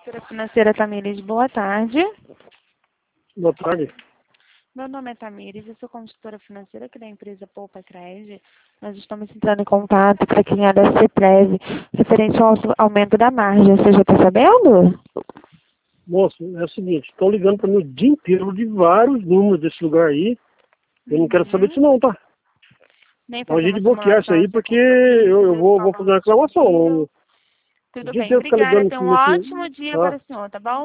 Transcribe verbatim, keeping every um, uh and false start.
Consultora financeira Tamires, boa tarde. Boa tarde. Meu nome é Tamires, eu sou consultora financeira aqui da empresa Poupa Cred. Nós estamos entrando em contato para quem é da CETREV, referente ao aumento da margem. Você já está sabendo? Moço, é o seguinte, estão ligando para mim o dia inteiro de vários números desse lugar aí. Eu não quero saber disso não, tá? Nem Pode fazer uma bloquear isso simulação aí sem porque compromisso, eu, eu vou, vou forma fazer uma reclamação. rotineira. Não- Tudo O dia bem, inteiro ficar obrigada. ligando Tenha um nesse... ótimo dia Tá? para o senhor, tá bom?